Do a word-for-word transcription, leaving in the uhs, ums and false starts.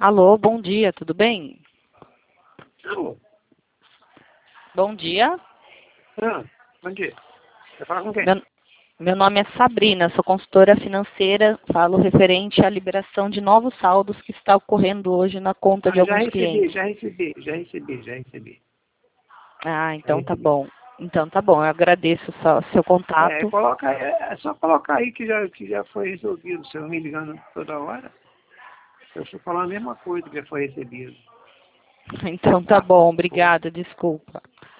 Alô, bom dia, tudo bem? Alô? Bom dia. Ah, bom dia. Você fala com quem? Meu, meu nome é Sabrina, sou consultora financeira, falo referente à liberação de novos saldos que está ocorrendo hoje na conta de Ah, já alguns recebi, clientes. já recebi, já recebi, já recebi. Ah, Já então tá recebi. bom. Então tá bom, eu agradeço o seu É, contato. coloca, aí, é, é só colocar aí que já, que já foi resolvido. Você me ligando toda hora, eu estou falando a mesma coisa que já foi recebido. Então tá Tá? bom, obrigada, desculpa.